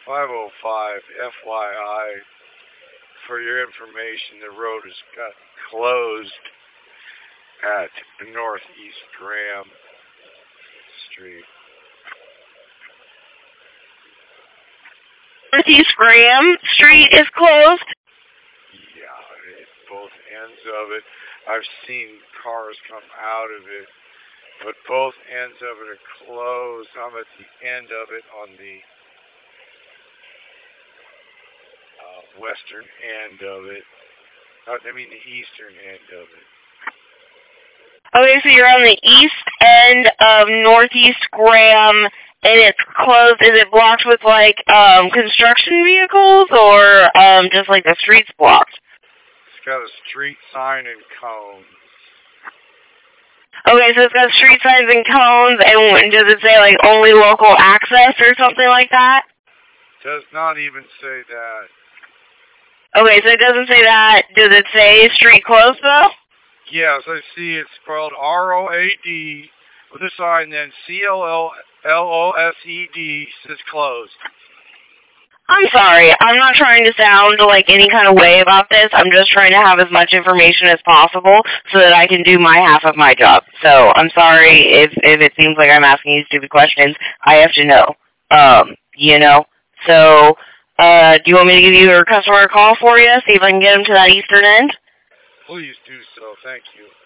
505 FYI. For your information, the road has got closed at Northeast Graham Street. Northeast Graham Street is closed? Yeah, both ends of it. I've seen cars come out of it, but both ends of it are closed. I'm at the end of it on the western end of it. I mean the eastern end of it. Okay, so you're on the east end of Northeast Graham, and it's closed. Is it blocked with, like, construction vehicles, or just, like, the streets blocked? It's got a street sign and cones. Okay, so it's got street signs and cones, and does it say, like, only local access or something like that? Does not even say that. Okay, so it doesn't say that. Does it say street closed, though? Yes, I see it's spelled ROAD with a sign, then CLLOSED says closed. I'm sorry. I'm not trying to sound like any kind of way about this. I'm just trying to have as much information as possible so that I can do my half of my job. So I'm sorry if it seems like I'm asking you stupid questions. I have to know. You know. So, do you want me to give your customer a call for you? See if I can get him to that eastern end? Please do so. Thank you.